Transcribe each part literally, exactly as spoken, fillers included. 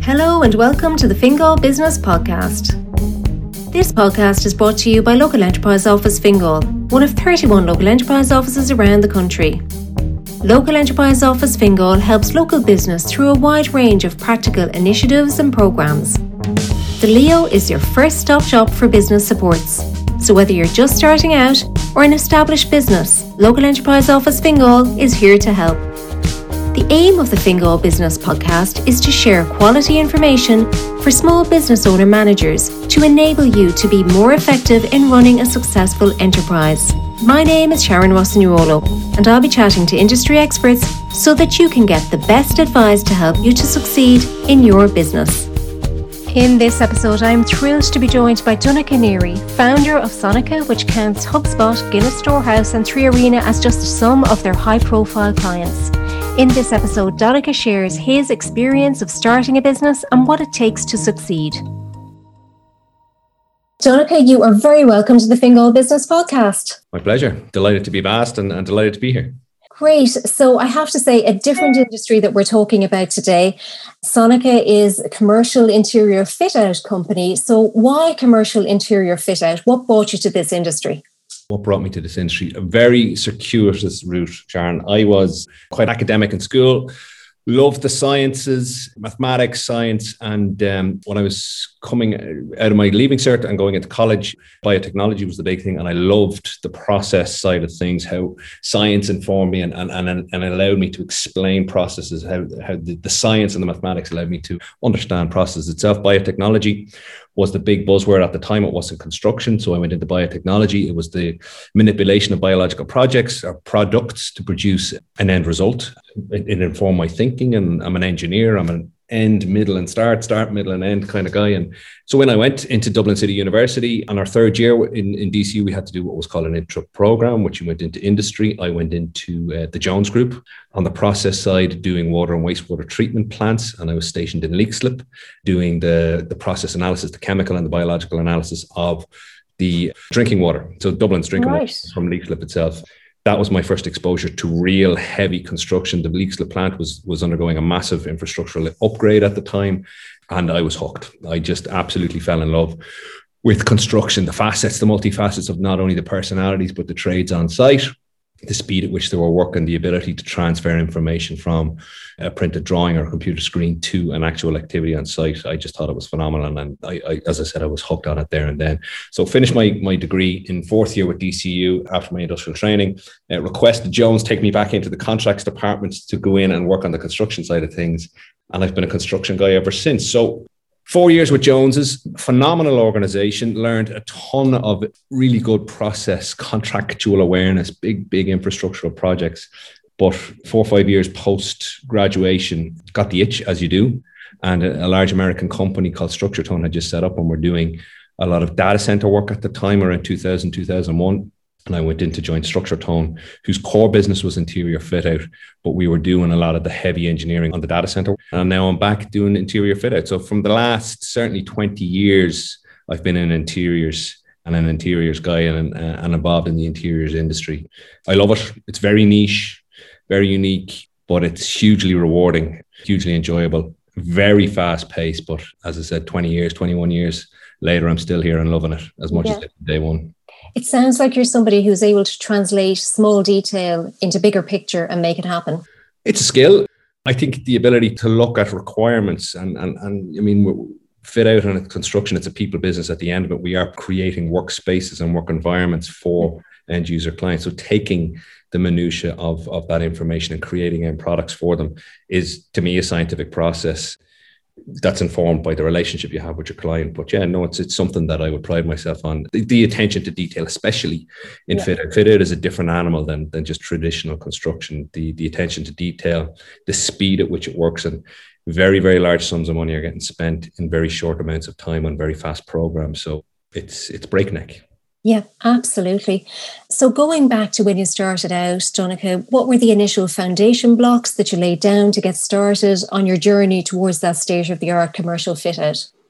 Hello and welcome to the Fingal Business Podcast. This podcast is brought to you by Local Enterprise Office Fingal, one of thirty-one local enterprise offices around the country. Local Enterprise Office Fingal helps local business through a wide range of practical initiatives and programs. The Leo is your first stop shop for business supports. So whether you're just starting out or an established business, Local Enterprise Office Fingal is here to help. The aim of the Fingal Business Podcast is to share quality information for small business owner managers to enable you to be more effective in running a successful enterprise. My name is Sharon Rossignolo, and I'll be chatting to industry experts so that you can get the best advice to help you to succeed in your business. In this episode, I'm thrilled to be joined by Donncha Neary, founder of Sonica, which counts HubSpot, Guinness Storehouse and Three Arena as just some of their high-profile clients. In this episode, Donncha shares his experience of starting a business and what it takes to succeed. Donncha, you are very welcome to the Fingal Business Podcast. My pleasure. Delighted to be asked and, and delighted to be here. Great. So I have to say, a different industry that we're talking about today. Sonica is a commercial interior fit-out company. So why commercial interior fit-out? What brought you to this industry? What brought me to this industry? A very circuitous route, Sharon. I was quite academic in school, loved the sciences, mathematics, science. And um, when I was coming out of my leaving cert and going into college, biotechnology was the big thing. And I loved the process side of things, how science informed me and, and, and, and allowed me to explain processes, how, how the, the science and the mathematics allowed me to understand processes itself. Biotechnology was the big buzzword at the time. It wasn't construction. So I went into biotechnology. It was the manipulation of biological projects or products to produce an end result. It, it informed my thinking, and I'm an engineer. I'm an end, middle and start, start, middle and end kind of guy. And so when I went into Dublin City University, on our third year in, in D C U, we had to do what was called an intro program, which we went into industry. I went into uh, the Jones Group on the process side, doing water and wastewater treatment plants. And I was stationed in Leixlip, doing the, the process analysis, the chemical and the biological analysis of the drinking water. So Dublin's drinking right. water from Leixlip itself. That was my first exposure to real heavy construction. The Leixlip plant was, was undergoing a massive infrastructural upgrade at the time, and I was hooked. I just absolutely fell in love with construction, the facets, the multifacets of not only the personalities, but the trades on site, the speed at which they were working, the ability to transfer information from a printed drawing or a computer screen to an actual activity on site. I just thought it was phenomenal. And I, I as I said, I was hooked on it there and then. So finished my, my degree in fourth year with D C U after my industrial training. Uh, requested Jones take me back into the contracts department to go in and work on the construction side of things. And I've been a construction guy ever since. So Four years with Jones's, phenomenal organization, learned a ton of really good process, contractual awareness, big, big infrastructural projects. But four or five years post-graduation, got the itch, as you do. And a, a large American company called StructureTone had just set up, and we're doing a lot of data center work at the time, around two thousand, two thousand one. And I went in to join StructureTone, whose core business was interior fit out, but we were doing a lot of the heavy engineering on the data center. And now I'm back doing interior fit out. So from the last certainly twenty years, I've been in interiors and an interiors guy and, and involved in the interiors industry. I love it. It's very niche, very unique, but it's hugely rewarding, hugely enjoyable, very fast paced. But as I said, twenty years, twenty-one years later, I'm still here and loving it as much yeah. as I did day one. It sounds like you're somebody who's able to translate small detail into bigger picture and make it happen. It's a skill. I think the ability to look at requirements and, and, and I mean, fit out and construction, it's a people business at the end of it. We are creating workspaces and work environments for end user clients. So taking the minutiae of, of that information and creating end products for them is, to me, a scientific process that's informed by the relationship you have with your client. But yeah, no, it's it's something that I would pride myself on. The, the attention to detail, especially in yeah. fit out. Fit out is a different animal than, than just traditional construction. The, the attention to detail, the speed at which it works, and very, very large sums of money are getting spent in very short amounts of time on very fast programs. So it's it's breakneck. Yeah, absolutely. So going back to when you started out, Donncha, what were the initial foundation blocks that you laid down to get started on your journey towards that state-of-the-art commercial fit-out?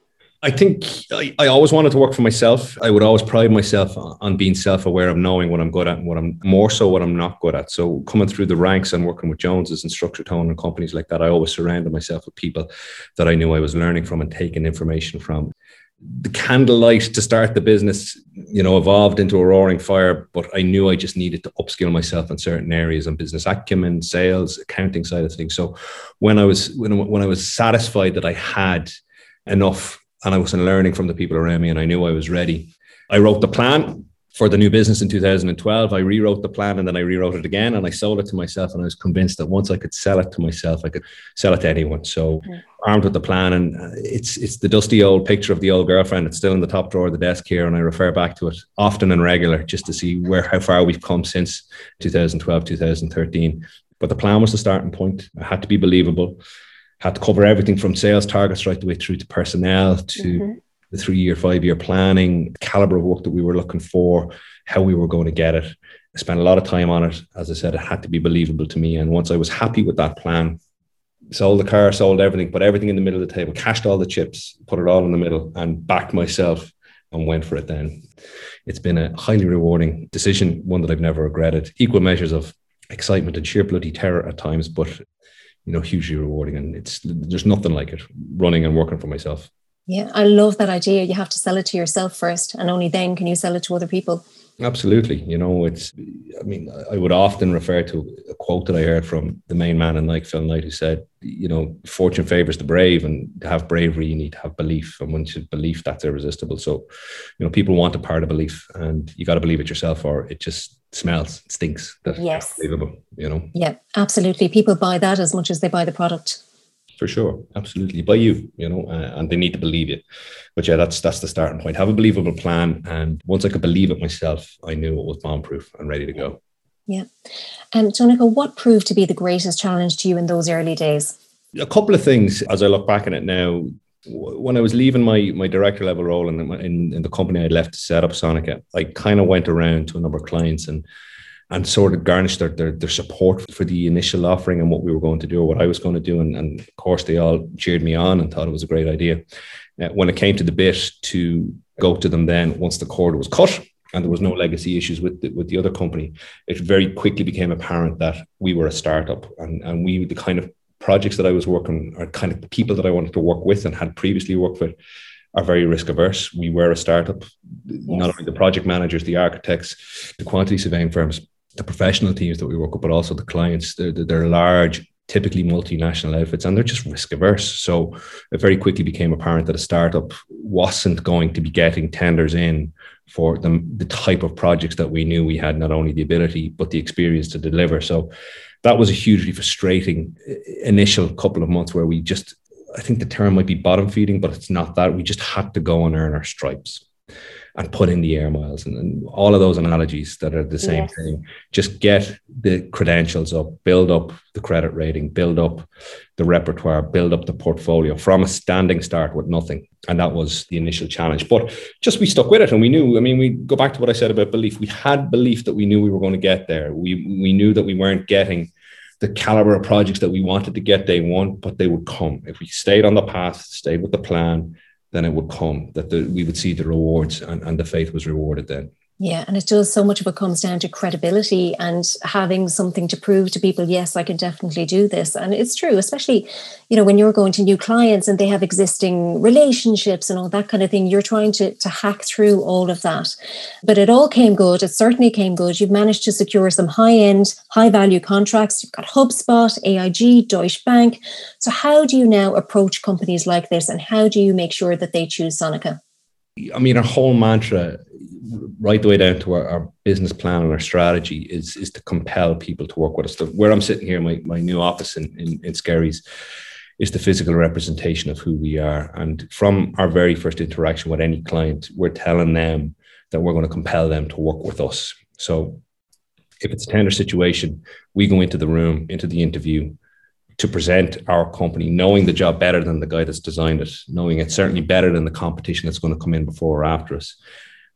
I think I, I always wanted to work for myself. I would always pride myself on being self-aware of knowing what I'm good at and what I'm more so what I'm not good at. So coming through the ranks and working with Joneses and Structure Tone and companies like that, I always surrounded myself with people that I knew I was learning from and taking information from. The candlelight to start the business, you know, evolved into a roaring fire, but I knew I just needed to upskill myself in certain areas on business acumen, sales, accounting side of things. So when I was when, when I was satisfied that I had enough and I was learning from the people around me and I knew I was ready, I wrote the plan for the new business in two thousand twelve. I rewrote the plan and then I rewrote it again and I sold it to myself. And I was convinced that once I could sell it to myself, I could sell it to anyone. So mm. armed with the plan, and it's it's the dusty old picture of the old girlfriend. It's still in the top drawer of the desk here. And I refer back to it often and regular just to see where how far we've come since two thousand twelve, two thousand thirteen. But the plan was the starting point. It had to be believable. Had to cover everything from sales targets right the way through to personnel, to mm-hmm. the three-year, five-year planning, the caliber of work that we were looking for, how we were going to get it. I spent a lot of time on it. As I said, it had to be believable to me. And once I was happy with that plan, sold the car, sold everything, put everything in the middle of the table, cashed all the chips, put it all in the middle and backed myself and went for it then. It's been a highly rewarding decision, one that I've never regretted. Equal measures of excitement and sheer bloody terror at times, but you know, hugely rewarding. And it's there's nothing like it, running and working for myself. Yeah, I love that idea. You have to sell it to yourself first, and only then can you sell it to other people. Absolutely. You know, it's, I mean, I would often refer to a quote that I heard from the main man in Nike, Phil Knight, who said, you know, fortune favors the brave, and to have bravery, you need to have belief. And once you have belief, that's irresistible. So, you know, people want a part of belief, and you got to believe it yourself, or it just smells, it stinks. That's yes. unbelievable, you know? Yeah, absolutely. People buy that as much as they buy the product. For sure. Absolutely. By you, you know, uh, and they need to believe it. But yeah, that's that's the starting point. Have a believable plan. And once I could believe it myself, I knew it was bomb-proof and ready to go. Yeah. And um, Donncha, what proved to be the greatest challenge to you in those early days? A couple of things as I look back on it now. When I was leaving my my director level role in, in, in the company I'd left to set up Sonica, I kind of went around to a number of clients and and sort of garnished their, their, their support for the initial offering and what we were going to do or what I was going to do. And, and of course, they all cheered me on and thought it was a great idea. Uh, when it came to the bit to go to them then, once the cord was cut and there was no legacy issues with the, with the other company, it very quickly became apparent that we were a startup, and, and we, the kind of projects that I was working, or kind of the people that I wanted to work with and had previously worked with, are very risk averse. We were a startup. Yes. Not only the project managers, the architects, the quantity surveying firms, the professional teams that we work with, but also the clients. They're, they're large, typically multinational outfits, and they're just risk averse. So it very quickly became apparent that a startup wasn't going to be getting tenders in for the, the type of projects that we knew we had not only the ability, but the experience to deliver. So that was a hugely frustrating initial couple of months where we just, I think the term might be bottom feeding, but it's not that. We just had to go and earn our stripes and put in the air miles and, and all of those analogies that are the same yes. thing. Just get the credentials up, build up the credit rating, build up the repertoire, build up the portfolio from a standing start with nothing. And that was the initial challenge. But just we stuck with it, and we knew, I mean, we go back to what I said about belief. We had belief that we knew we were going to get there. We, we knew that we weren't getting the caliber of projects that we wanted to get day one, but they would come. If we stayed on the path, stayed with the plan, then it would come, that the, we would see the rewards, and, and the faith was rewarded then. Yeah, and it does, so much of it comes down to credibility and having something to prove to people, yes, I can definitely do this. And it's true, especially, you know, when you're going to new clients and they have existing relationships and all that kind of thing, you're trying to, to hack through all of that. But it all came good. It certainly came good. You've managed to secure some high-end, high-value contracts. You've got HubSpot, A I G, Deutsche Bank. So how do you now approach companies like this, and how do you make sure that they choose Sonica? I mean, our whole mantra, right the way down to our, our business plan and our strategy, is, is to compel people to work with us. So where I'm sitting here, my, my new office in, in, in Skerries, is the physical representation of who we are. And from our very first interaction with any client, we're telling them that we're going to compel them to work with us. So if it's a tender situation, we go into the room, into the interview, to present our company, knowing the job better than the guy that's designed it, knowing it's certainly better than the competition that's going to come in before or after us.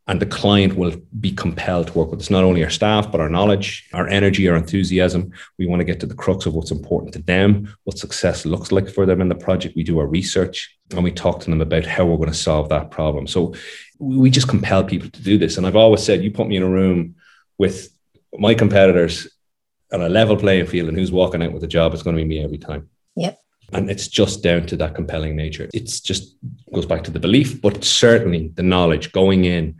And the client will be compelled to work with us, not only our staff, but our knowledge, our energy, our enthusiasm. We want to get to the crux of what's important to them, what success looks like for them in the project. We do our research and we talk to them about how we're going to solve that problem. So we just compel people to do this. And I've always said, you put me in a room with my competitors on a level playing field and who's walking out with a job, it's going to be me every time. Yep. And it's just down to that compelling nature. It's just goes back to the belief, but certainly the knowledge going in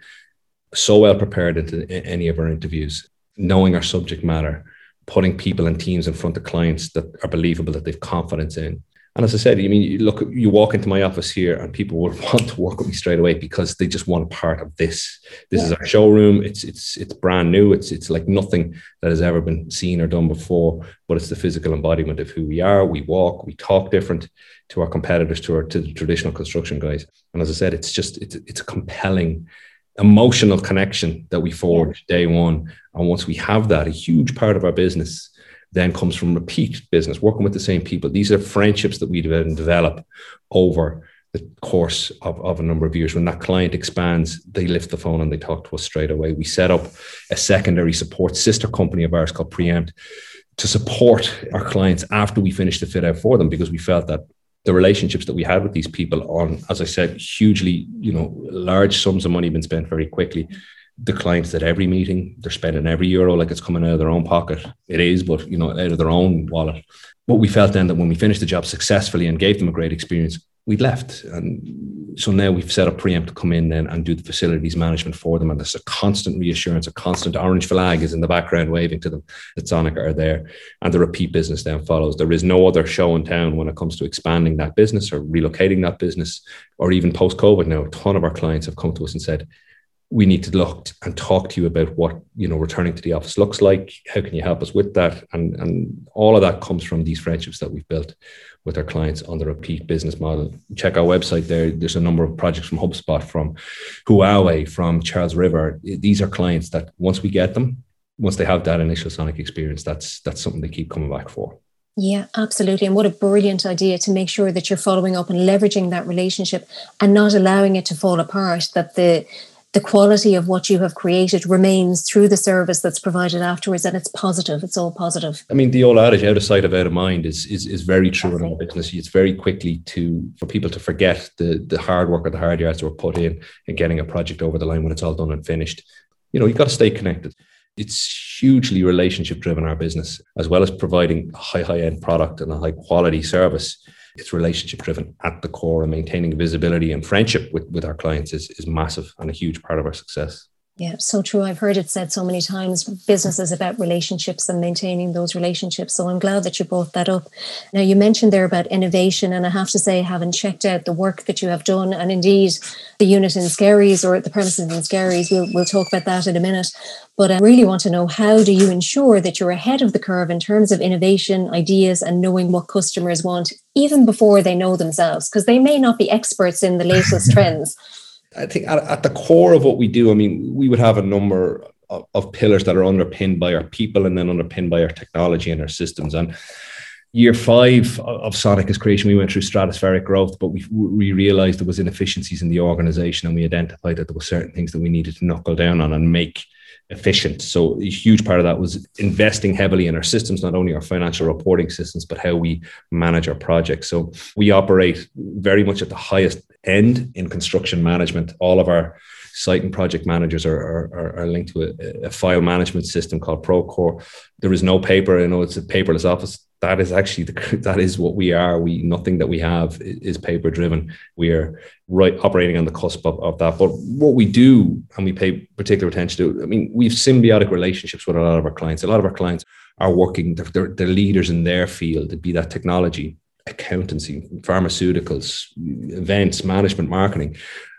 so well prepared into any of our interviews, knowing our subject matter, putting people and teams in front of clients that are believable, that they've confidence in. And as I said, I mean, you look, you walk into my office here and people will want to work with me straight away because they just want a part of this. This yeah. is our showroom. It's it's it's brand new. It's it's like nothing that has ever been seen or done before, but it's the physical embodiment of who we are. We walk, we talk different to our competitors, to our to the traditional construction guys. And as I said, it's just it's it's a compelling emotional connection that we forge yeah. day one. And once we have that, a huge part of our business then comes from repeat business, working with the same people. These are friendships that we develop over the course of, of a number of years. When that client expands, they lift the phone and they talk to us straight away. We set up a secondary support sister company of ours called Preempt to support our clients after we finish the fit out for them, because we felt that the relationships that we had with these people on, as I said, hugely, you know, large sums of money been spent very quickly. The clients at every meeting, they're spending every euro like it's coming out of their own pocket. It is, but, you know, out of their own wallet. But we felt then that when we finished the job successfully and gave them a great experience, we'd left. And so now we've set up Preempt to come in then and do the facilities management for them. And there's a constant reassurance, a constant orange flag is in the background waving to them that Sonic are there. And the repeat business then follows. There is no other show in town when it comes to expanding that business or relocating that business, or even post-COVID now. A ton of our clients have come to us and said, we need to look and talk to you about what, you know, returning to the office looks like. How can you help us with that? And, and all of that comes from these friendships that we've built with our clients on the repeat business model. Check our website there. There's a number of projects from HubSpot, from Huawei, from Charles River. These are clients that once we get them, once they have that initial Sonic experience, that's that's something they keep coming back for. Yeah, absolutely. And what a brilliant idea to make sure that you're following up and leveraging that relationship and not allowing it to fall apart, that the the quality of what you have created remains through the service that's provided afterwards, and it's positive. It's all positive. I mean, the old adage, out of sight, out of mind, is is, is very true in our business. It's very quickly to for people to forget the, the hard work or the hard yards that were put in in getting a project over the line when it's all done and finished. You know, you've got to stay connected. It's hugely relationship driven, our business, as well as providing a high, high end product and a high quality service. It's relationship driven at the core, and maintaining visibility and friendship with, with our clients is, is massive and a huge part of our success. Yeah, so true. I've heard it said so many times, business is about relationships and maintaining those relationships. So I'm glad that you brought that up. Now, you mentioned there about innovation, and I have to say, having checked out the work that you have done, and indeed the unit in Skerries, or the premises in Skerries, we'll, we'll talk about that in a minute. But I really want to know, how do you ensure that you're ahead of the curve in terms of innovation, ideas, and knowing what customers want, even before they know themselves? Because they may not be experts in the latest trends. I think at, at the core of what we do, I mean, we would have a number of, of pillars that are underpinned by our people and then underpinned by our technology and our systems. And year five of Sonic's creation, we went through stratospheric growth, but we, we realized there was inefficiencies in the organization, and we identified that there were certain things that we needed to knuckle down on and make efficient. So a huge part of that was investing heavily in our systems, not only our financial reporting systems, but how we manage our projects. So we operate very much at the highest end in construction management. All of our site and project managers are, are, are linked to a, a file management system called Procore. There is no paper. I know it's a paperless office. That is actually the, that is what we are. We nothing that we have is paper driven. We are right operating on the cusp of, of that. But what we do, and we pay particular attention to, I mean, we have symbiotic relationships with a lot of our clients. A lot of our clients are working, they're, they're, they're leaders in their field. It'd be that technology, accountancy, pharmaceuticals, events, management, marketing.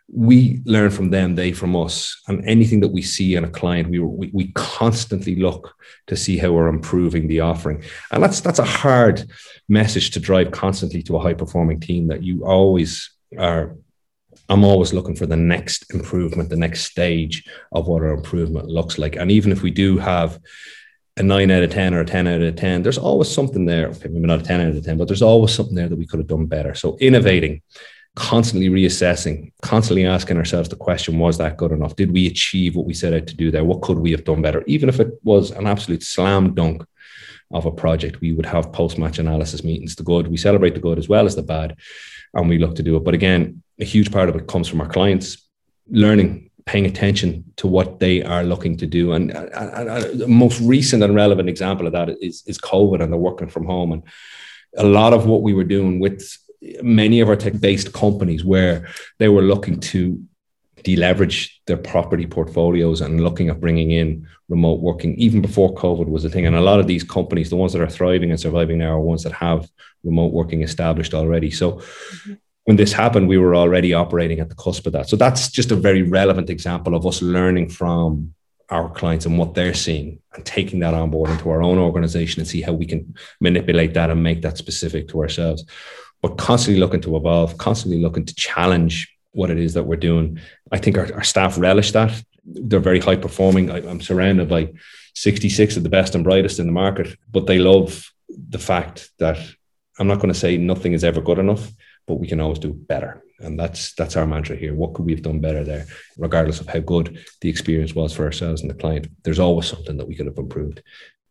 We learn from them, they from us, and anything that we see in a client, we, we we constantly look to see how we're improving the offering. And that's that's a hard message to drive constantly to a high performing team, that you always are. I'm always looking for the next improvement, the next stage of what our improvement looks like. And even if we do have a nine out of ten or a ten out of ten, there's always something there, maybe not a ten out of ten, but there's always something there that we could have done better. So innovating constantly reassessing, constantly asking ourselves the question, was that good enough? Did we achieve what we set out to do there? What could we have done better? Even if it was an absolute slam dunk of a project, we would have post-match analysis meetings. The good, we celebrate the good as well as the bad, and we look to do it. But again, a huge part of it comes from our clients learning, paying attention to what they are looking to do. And, and, and the most recent and relevant example of that is, is COVID and the working from home. And a lot of what we were doing with many of our tech-based companies, where they were looking to deleverage their property portfolios and looking at bringing in remote working, even before COVID was a thing. And a lot of these companies, the ones that are thriving and surviving now, are ones that have remote working established already. So mm-hmm. when this happened, we were already operating at the cusp of that. So that's just a very relevant example of us learning from our clients and what they're seeing and taking that on board into our own organization and see how we can manipulate that and make that specific to ourselves. But constantly looking to evolve, constantly looking to challenge what it is that we're doing. I think our, our staff relish that. They're very high performing. I, I'm surrounded by sixty-six of the best and brightest in the market, but they love the fact that I'm not going to say nothing is ever good enough, but we can always do better. And that's that's our mantra here. What could we have done better there? Regardless of how good the experience was for ourselves and the client, there's always something that we could have improved.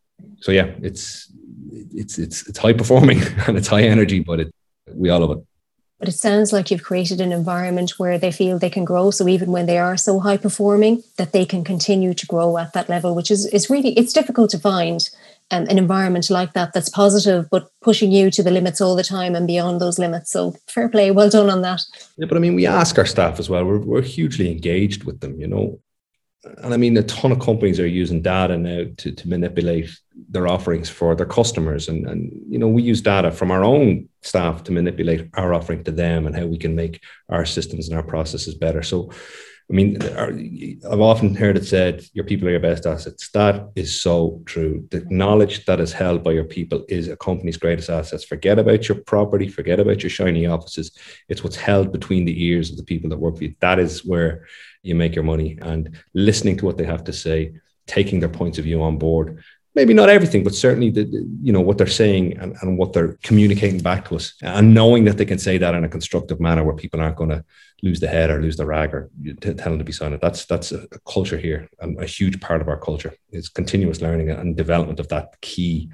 So yeah, it's it's it's it's high performing and it's high energy, but it, we all love it. But it sounds like you've created an environment where they feel they can grow. So even when they are so high performing, that they can continue to grow at that level, which is, is really, it's difficult to find um, an environment like that that's positive, but pushing you to the limits all the time and beyond those limits. So fair play, well done on that. Yeah, but I mean, we ask our staff as well. We're, we're hugely engaged with them, you know. And I mean, a ton of companies are using data now to, to manipulate their offerings for their customers. And, and, you know, we use data from our own staff to manipulate our offering to them and how we can make our systems and our processes better. So, I mean, our, I've often heard it said, your people are your best assets. That is so true. The knowledge that is held by your people is a company's greatest assets. Forget about your property, forget about your shiny offices. It's what's held between the ears of the people that work for you. That is where you make your money, and listening to what they have to say, taking their points of view on board. Maybe not everything, but certainly the, you know, what they're saying and, and what they're communicating back to us, and knowing that they can say that in a constructive manner where people aren't going to lose the head or lose the rag or t- tell them to be silent. That's that's a, a culture here, and a huge part of our culture is continuous learning and development of that key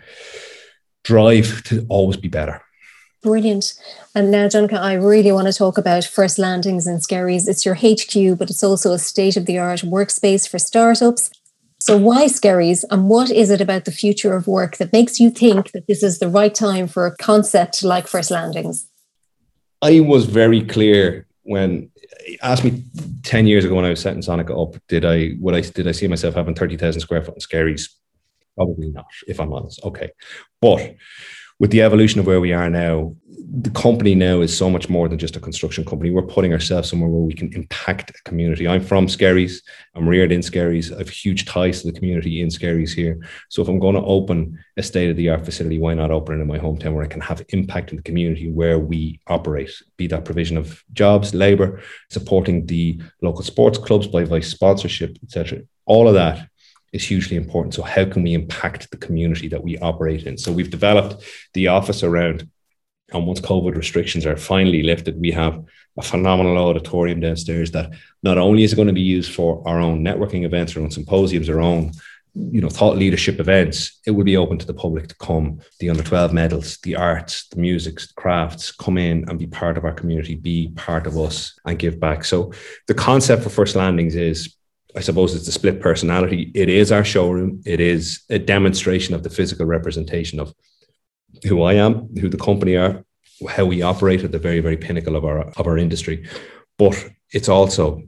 drive to always be better. Brilliant. And now, Donncha, I really want to talk about First Landings in Skerries. It's your H Q, but it's also a state-of-the-art workspace for startups. So why Skerries, and what is it about the future of work that makes you think that this is the right time for a concept like First Landings? I was very clear when you asked me ten years ago when I was setting Sonica up, did I would I did I see myself having thirty thousand square foot in Skerries? Probably not, if I'm honest. Okay. But with the evolution of where we are now, the company now is so much more than just a construction company. We're putting ourselves somewhere where we can impact a community. I'm from Skerries. I'm reared in Skerries. I have huge ties to the community in Skerries here. So if I'm going to open a state-of-the-art facility, why not open it in my hometown where I can have impact in the community where we operate, be that provision of jobs, labour, supporting the local sports clubs by vice sponsorship, et cetera. All of that is hugely important. So how can we impact the community that we operate in? So we've developed the office around, and once COVID restrictions are finally lifted, we have a phenomenal auditorium downstairs that not only is it going to be used for our own networking events, our own symposiums, our own, you know, thought leadership events, it will be open to the public to come, the under twelve medals, the arts, the music, the crafts, come in and be part of our community, be part of us and give back. So the concept for First Landings is, I suppose it's a split personality. It is our showroom. It is a demonstration of the physical representation of who I am, who the company are, how we operate at the very, very pinnacle of our of our industry. But it's also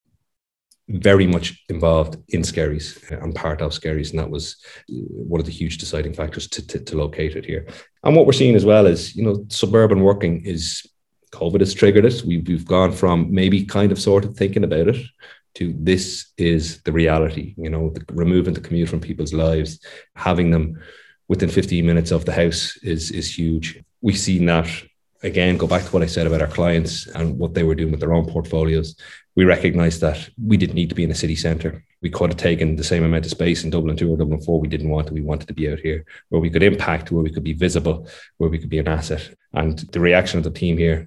very much involved in Skerries. I'm part of Skerries, and that was one of the huge deciding factors to, to, to locate it here. And what we're seeing as well is, you know, suburban working is, COVID has triggered it. We've, we've gone from maybe kind of sort of thinking about it to this is the reality, you know, the, removing the commute from people's lives, having them within fifteen minutes of the house is, is huge. We've seen that, again, go back to what I said about our clients and what they were doing with their own portfolios. We recognized that we didn't need to be in a city centre. We could have taken the same amount of space in Dublin two or Dublin four. We didn't want to. We wanted to be out here where we could impact, where we could be visible, where we could be an asset. And the reaction of the team here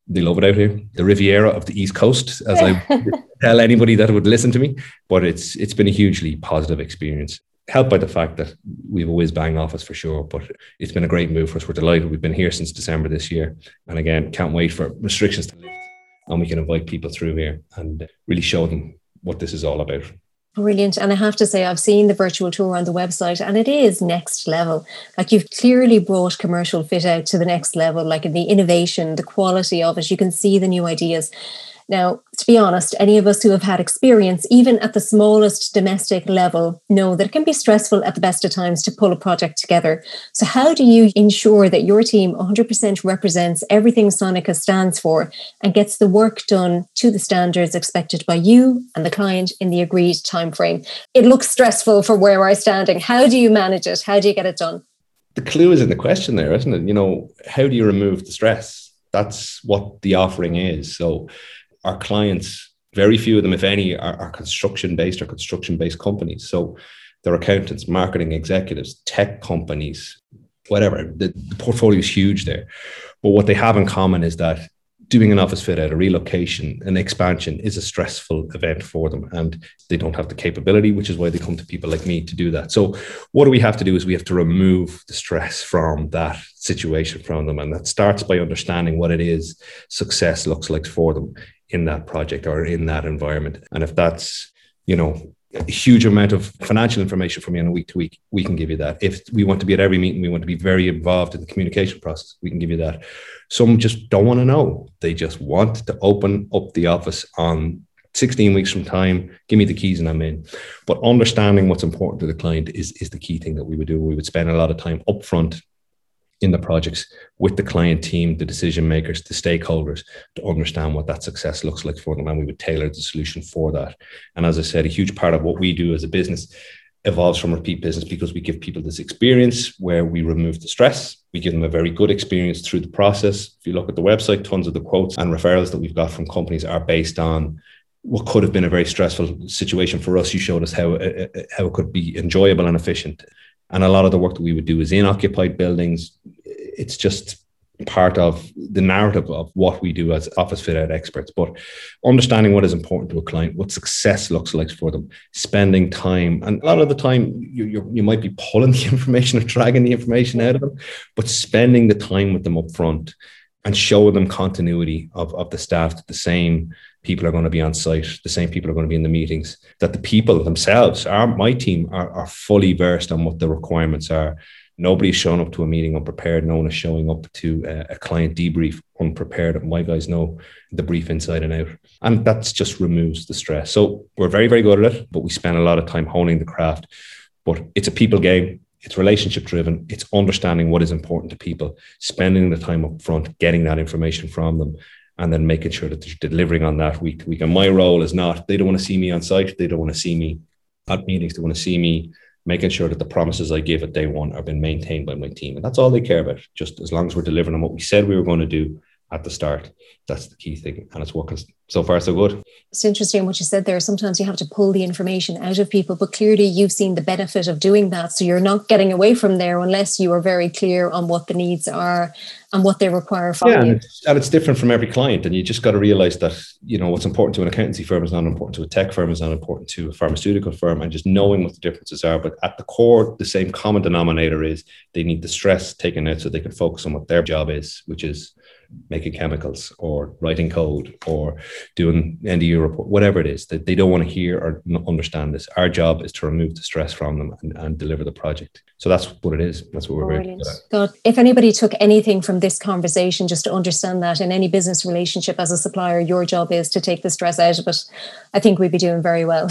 They love it out here. The Riviera of the East Coast, as I tell anybody that would listen to me. But it's it's been a hugely positive experience, helped by the fact that we have a whiz-bang office for sure. But it's been a great move for us. We're delighted. We've been here since December this year. And again, can't wait for restrictions to lift and we can invite people through here and really show them what this is all about. Brilliant. And I have to say, I've seen the virtual tour on the website and it is next level. Like, you've clearly brought commercial fit out to the next level, like in the innovation, the quality of it. You can see the new ideas. Now, to be honest, any of us who have had experience, even at the smallest domestic level, know that it can be stressful at the best of times to pull a project together. So how do you ensure that your team one hundred percent represents everything Sonica stands for and gets the work done to the standards expected by you and the client in the agreed timeframe? It looks stressful for where we're standing. How do you manage it? How do you get it done? The clue is in the question there, isn't it? You know, how do you remove the stress? That's what the offering is. So our clients, very few of them, if any, are, are construction-based or construction-based companies. So they're accountants, marketing executives, tech companies, whatever. The, the portfolio is huge there. But what they have in common is that doing an office fit out, a relocation, an expansion is a stressful event for them. And they don't have the capability, which is why they come to people like me to do that. So what do we have to do is we have to remove the stress from that situation from them. And that starts by understanding what it is success looks like for them in that project or in that environment. And if that's, you know, a huge amount of financial information from you on a week to week, we can give you that. If we want to be at every meeting, we want to be very involved in the communication process, we can give you that. Some just don't want to know. They just want to open up the office on sixteen weeks from time, give me the keys and I'm in. But understanding what's important to the client is, is the key thing that we would do. We would spend a lot of time upfront in the projects with the client team, the decision makers, the stakeholders, to understand what that success looks like for them. And we would tailor the solution for that. And as I said, a huge part of what we do as a business evolves from repeat business because we give people this experience where we remove the stress. We give them a very good experience through the process. If you look at the website, tons of the quotes and referrals that we've got from companies are based on what could have been a very stressful situation for us. You showed us how, uh, how it could be enjoyable and efficient. And a lot of the work that we would do is in occupied buildings. It's just part of the narrative of what we do as office fit out experts. But understanding what is important to a client, what success looks like for them, spending time. And a lot of the time you, you, you might be pulling the information or dragging the information out of them, but spending the time with them up front and showing them continuity of, of the staff, that the same people are going to be on site, the same people are going to be in the meetings, that the people themselves, our, my team, are, are fully versed on what the requirements are. Nobody's showing up to a meeting unprepared. No one is showing up to a, a client debrief unprepared. My guys know the brief inside and out. And that's just removes the stress. So we're very, very good at it, but we spend a lot of time honing the craft. But it's a people game. It's relationship driven. It's understanding what is important to people, spending the time up front, getting that information from them, and then making sure that they're delivering on that week to week. And my role is not, they don't want to see me on site. They don't want to see me at meetings. They want to see me making sure that the promises I give at day one are being maintained by my team. And that's all they care about. Just as long as we're delivering on what we said we were going to do at the start, that's the key thing. And it's working so far, so good. It's interesting what you said there. Sometimes you have to pull the information out of people, but clearly you've seen the benefit of doing that. So you're not getting away from there unless you are very clear on what the needs are and what they require from yeah, you. And it's, and it's different from every client. And you just got to realize that, you know, what's important to an accountancy firm is not important to a tech firm, is not important to a pharmaceutical firm, and just knowing what the differences are. But at the core, the same common denominator is they need the stress taken out so they can focus on what their job is, which is making chemicals or writing code or doing end of year report, whatever it is, that they don't want to hear or understand this. Our job is to remove the stress from them and, and deliver the project. So that's what it is. That's what we're very good at. God, if anybody took anything from this conversation, just to understand that in any business relationship as a supplier, your job is to take the stress out of it, I think we'd be doing very well.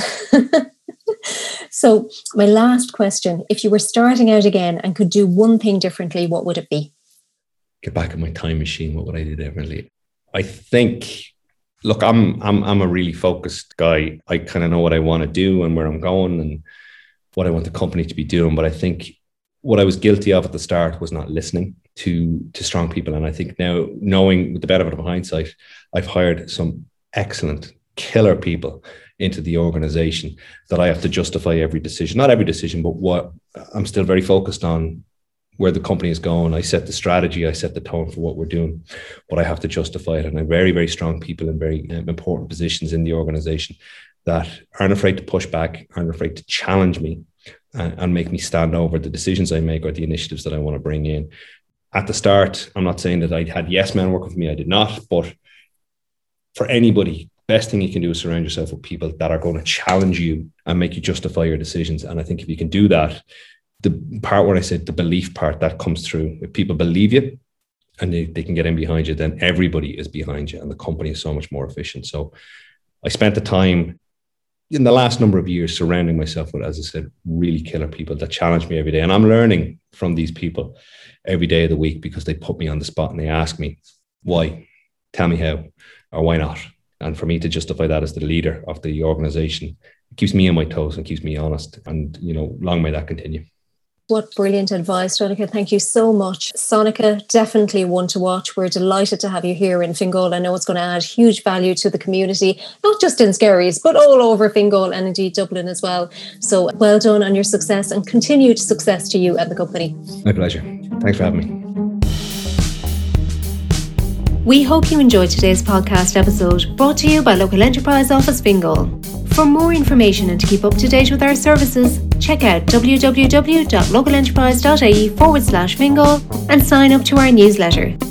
So my last question, if you were starting out again and could do one thing differently, what would it be? Get back in my time machine. What would I do differently? I think, look, I'm I'm I'm a really focused guy. I kind of know what I want to do and where I'm going and what I want the company to be doing. But I think what I was guilty of at the start was not listening to to strong people. And I think now, knowing with the benefit of hindsight, I've hired some excellent, killer people into the organization that I have to justify every decision. Not every decision, but what I'm still very focused on. where the company is going. I set the strategy, I set the tone for what we're doing, but I have to justify it. And I have very, very strong people in very um, important positions in the organization that aren't afraid to push back, aren't afraid to challenge me and, and make me stand over the decisions I make or the initiatives that I want to bring in. At the start, I'm not saying that I had yes men working for me. I did not. But for anybody, best thing you can do is surround yourself with people that are going to challenge you and make you justify your decisions. And I think if you can do that, the part where I said the belief part, that comes through. If people believe you and they, they can get in behind you, then everybody is behind you and the company is so much more efficient. So I spent the time in the last number of years surrounding myself with, as I said, really killer people that challenge me every day. And I'm learning from these people every day of the week because they put me on the spot and they ask me, why? Tell me how, or why not? And for me to justify that as the leader of the organization, it keeps me on my toes and keeps me honest. And, you know, long may that continue. What brilliant advice, Sonica. Thank you so much. Sonica, definitely one to watch. We're delighted to have you here in Fingal. I know it's going to add huge value to the community, not just in Skerries, but all over Fingal and indeed Dublin as well. So well done on your success and continued success to you and the company. My pleasure. Thanks for having me. We hope you enjoyed today's podcast episode brought to you by Local Enterprise Office Fingal. For more information and to keep up to date with our services, check out www.localenterprise.ie forward slash Fingal and sign up to our newsletter.